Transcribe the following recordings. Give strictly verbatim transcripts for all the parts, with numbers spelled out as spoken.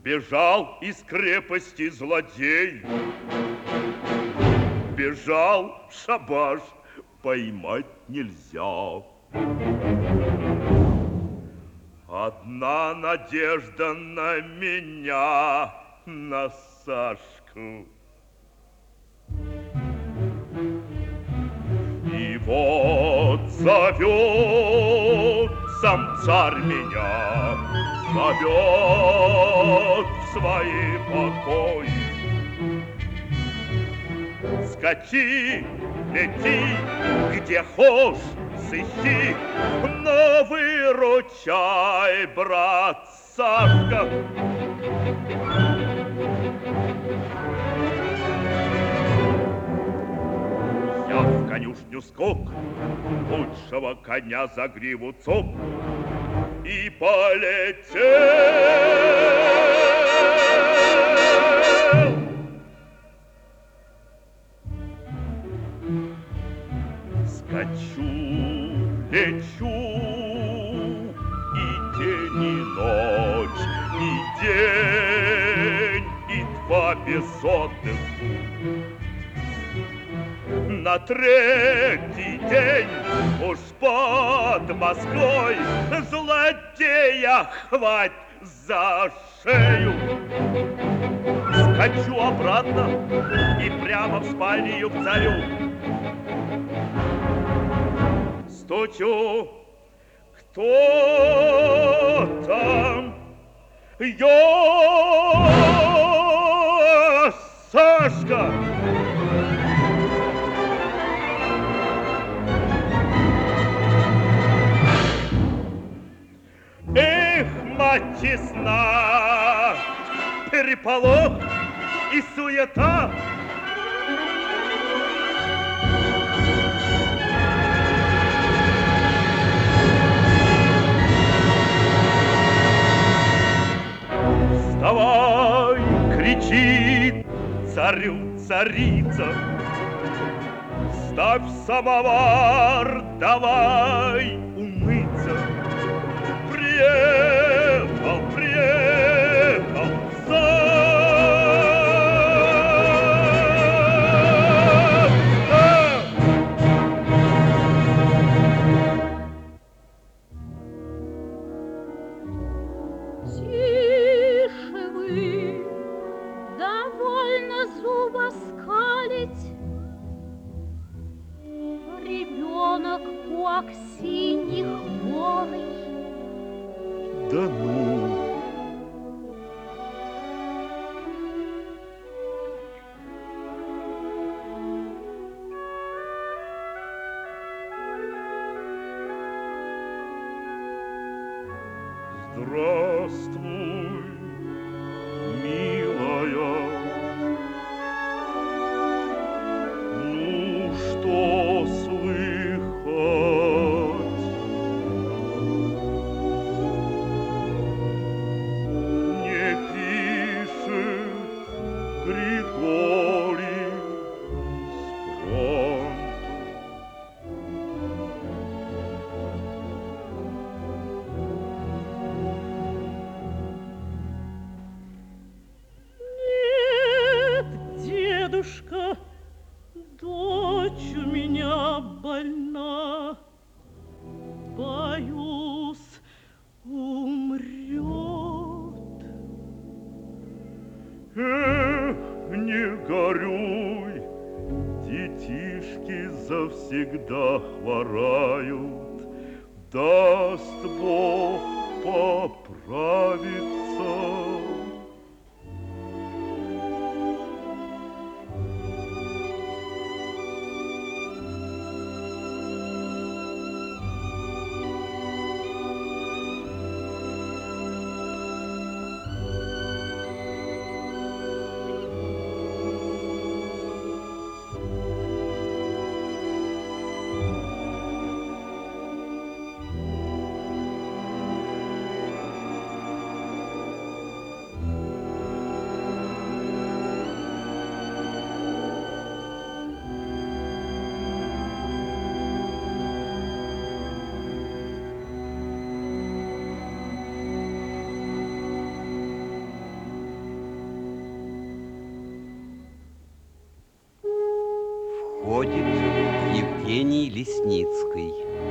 Бежал из крепости злодей. Бежал, шабаш, поймать нельзя. Одна надежда на меня, на Сашку. И вот зовет сам царь меня, зовет в свои покои. Скачи, лети, где хошь, сыщи, но выручай, брат Сашка. Я в конюшню скок, лучшего коня за гриву цоп и полетел. Скачу, лечу, и день, и ночь, и день, и два без отдыху. На третий день уж под Москвой злодея хвать за шею. Скачу обратно и прямо в спальню к царю. Стучу, кто там? Я, Сашка! Эх, мать честна, переполох и суета. Вставай, кричит царю царица, ставь самовар, давай умыться. Приехал, приехал Сашка! Тише вы, довольно зубоскалить. Ребенок у Аксиньих голый. Да ну! Здравствуй, милая. Ну, что слыхать? Не пишет Григорий с фронта. Нет, дедушка, дочь у меня больна. Боюсь, умрет. Эх, не горюй, детишки завсегда хворают. Даст Бог поправиться. приходит к Евгении Лесницкой.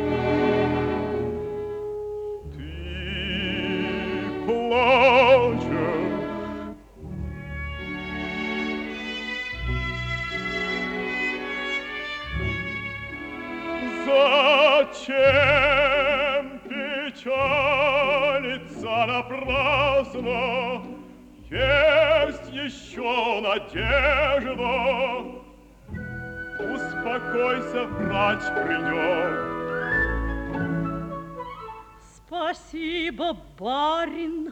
Ты плачешь. Зачем печалиться напрасно? Есть еще надежда. Успокойся, врач придет. Спасибо, барин.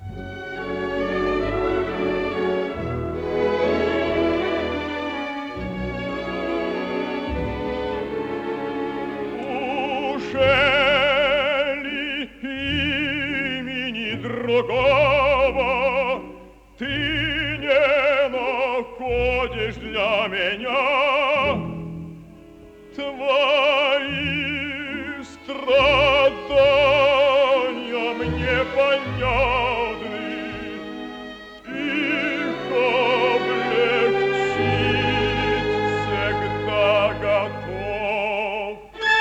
Ужели имени другого ты не находишь для меня? Твои страдания мне понятны. Их облегчить всегда готов.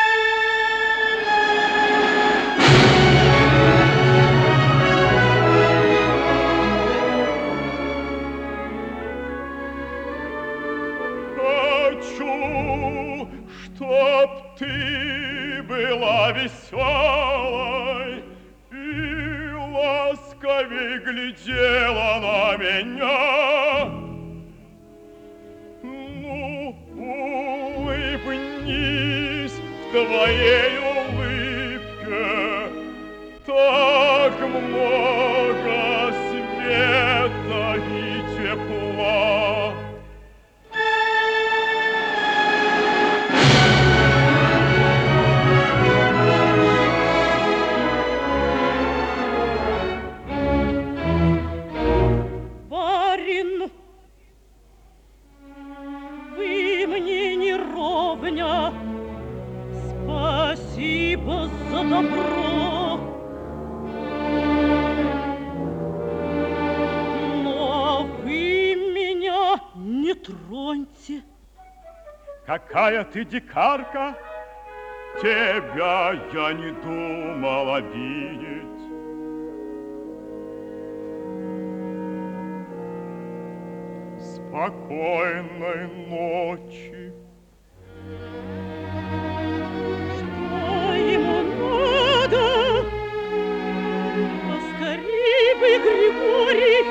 Хочу, чтоб ты была веселой и ласковей глядела на меня. Ну, улыбнись, в твоей улыбке так много света и тепла. Спасибо за добро. Но вы меня не троньте. Какая ты дикарка! Тебя я не думал обидеть. Спокойной ночи. Что ему надо? Поскорей бы, Григорий.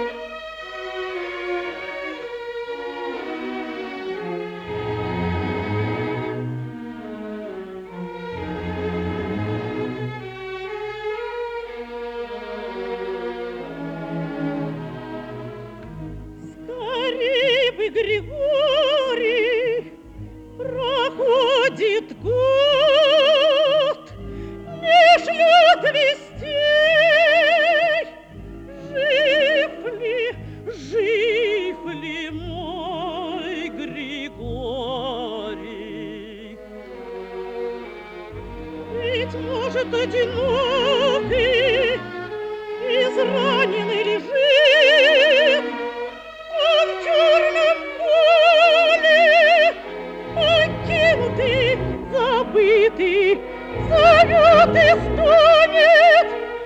Скорей бы, Григорий. Проходит год, не шлет вестей. Жив ли, жив ли мой Григорий? Ведь, может, одинокий, израненный лежит он в черном поле, покинутый, забытый, зовет и стонет.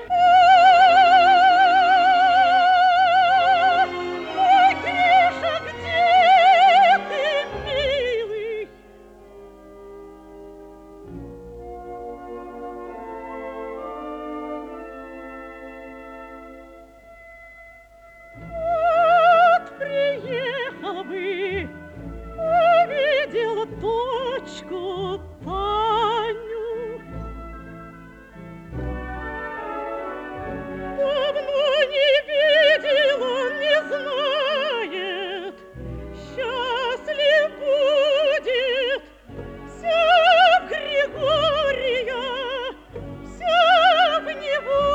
Ах, мой Гриша, где ты, милый? Вот приехал бы, увидел дочку Таню. Давно не видел, он не знает, счастлив будет. Вся в Григория, вся в него,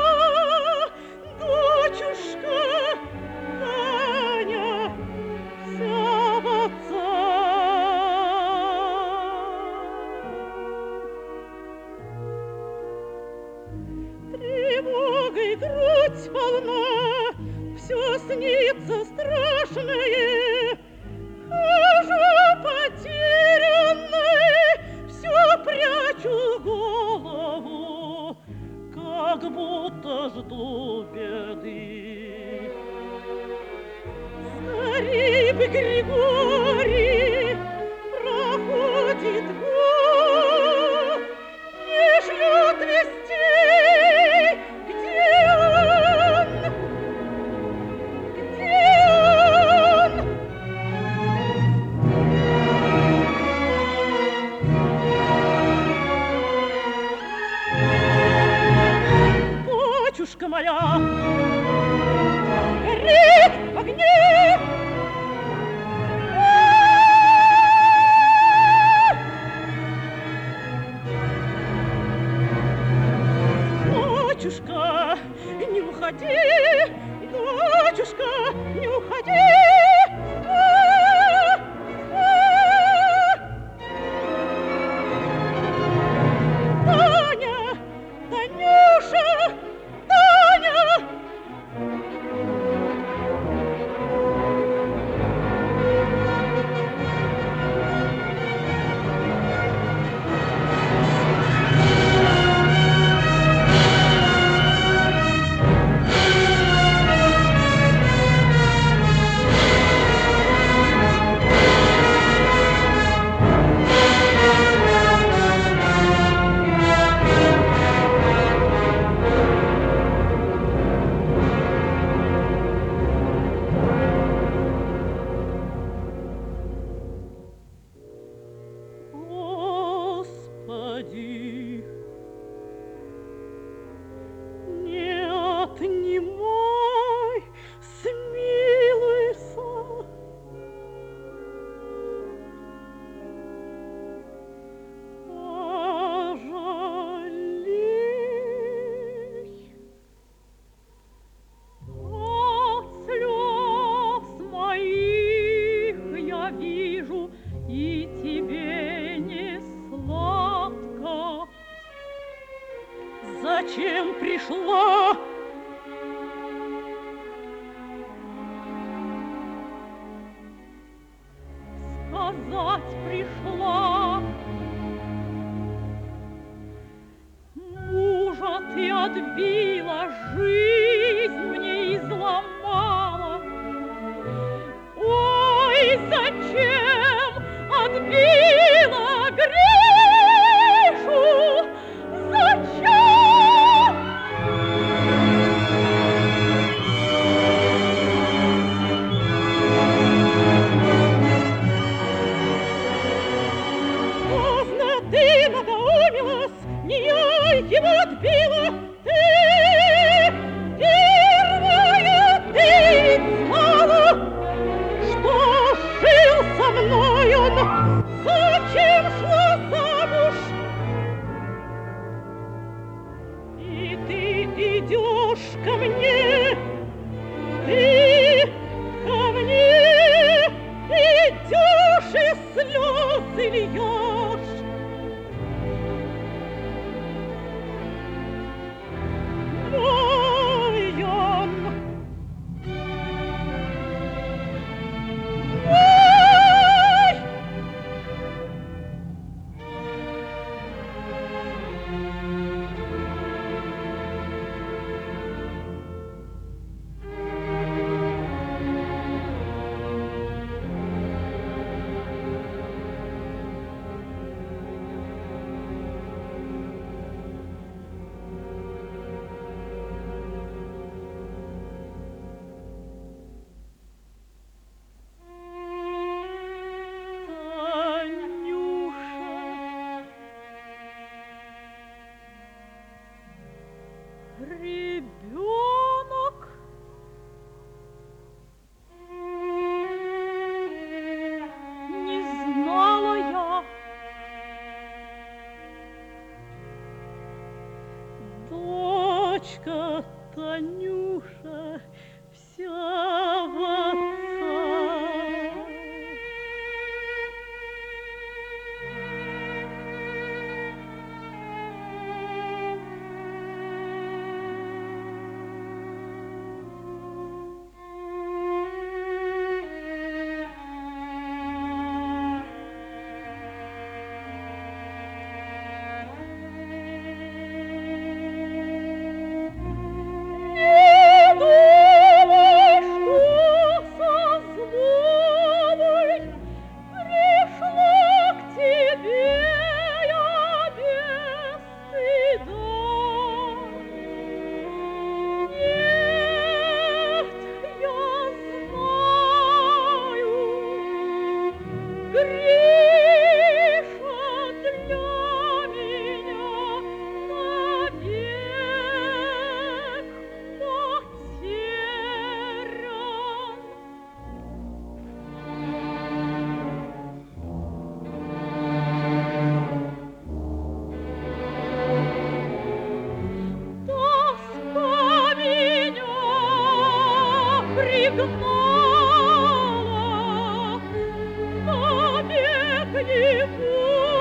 дочушка Таня, вся в отца. Тревогой грудь полна, все снится страшное. Хожу потерянная, как будто жду беды. Скорей бы, Григорий, проходит год, не шлют вестей. Где он? Где он? Дочушка моя горит в огне. Дочушка, не уходи, дочушка, не уходи. Таня, Танюша, Таня. Господи, не отнимай, смилуйся. Пожалей. От слез моих я вижу, и тебе не сладко. Зачем пришла? Сказать пришла. Мужа ты отбила, жизнь мне изломала. Ой, зачем отбила Гришу? Зачем? Поздно ты надоумилась, не я его отбила. Ты первая, ты знала, что жил со мной он. Зачем шла замуж? И ты идешь ко мне, ты ко мне идешь и слезы льешь. Мой он, мой. Танюша, ребенок. Не знала я. Дочка Танюша вся в отца. гнала побег его.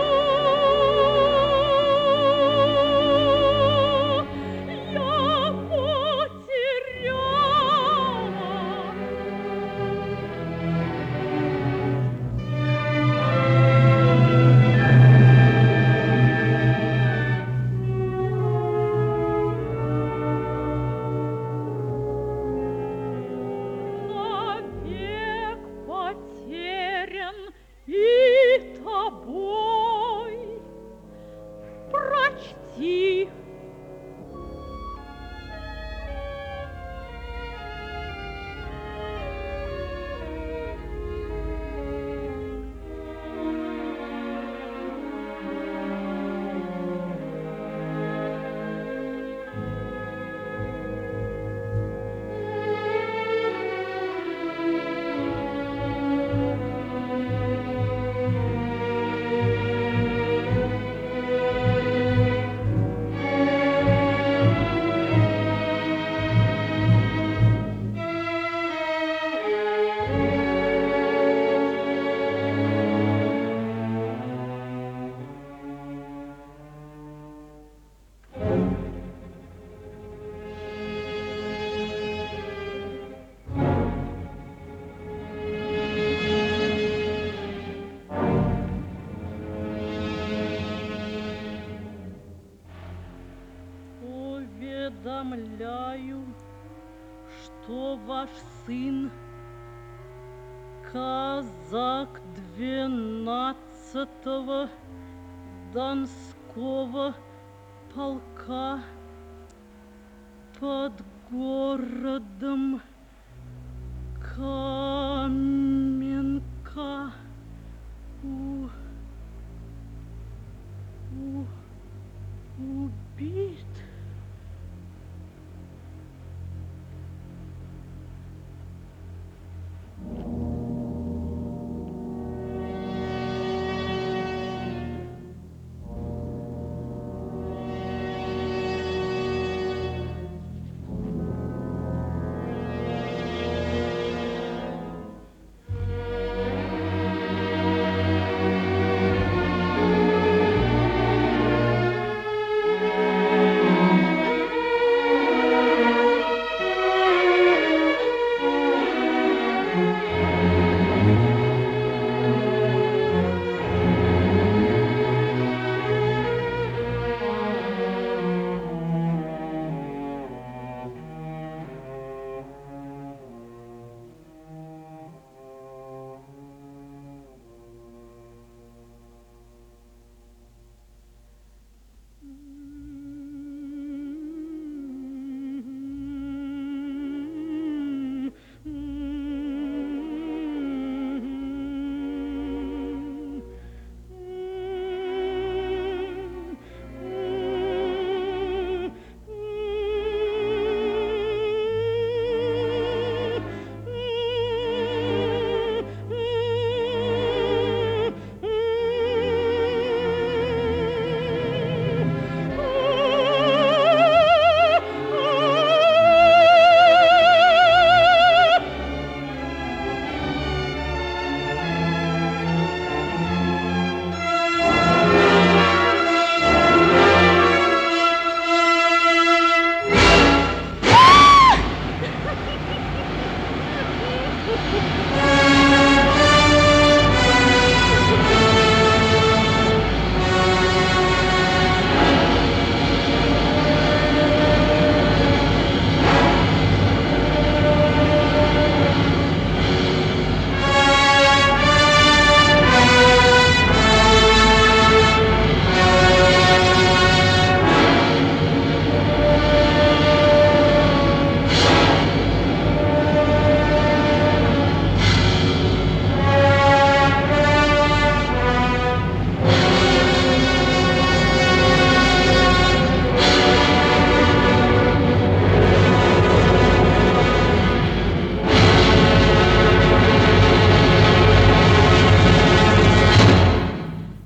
Уведомляю, что ваш сын, казак двенадцатого Донского полка под городом Каменка у